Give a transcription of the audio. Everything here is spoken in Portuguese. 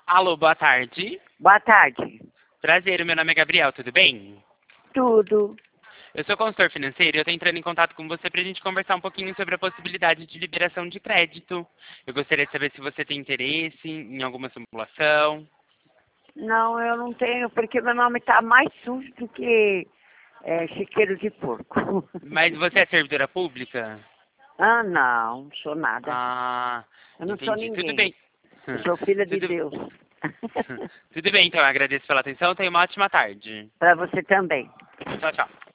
Alô, boa tarde. Boa tarde. Prazer, meu nome é Gabriel, tudo bem? Tudo. Eu sou consultor financeiro e eu estou entrando em contato com você para a gente conversar um pouquinho sobre a possibilidade de liberação de crédito. Eu gostaria de saber se você tem interesse em alguma simulação. Não, eu não tenho, porque meu nome está mais sujo do que chiqueiro de porco. Mas você é servidora pública? Ah, não sou nada. Ah, Eu não sou entendi. Tudo ninguém. bem. Eu sou filha de Tudo, Deus. tudo bem, então. Eu agradeço pela atenção. Tenha uma ótima tarde. Para você também. Tchau, tchau.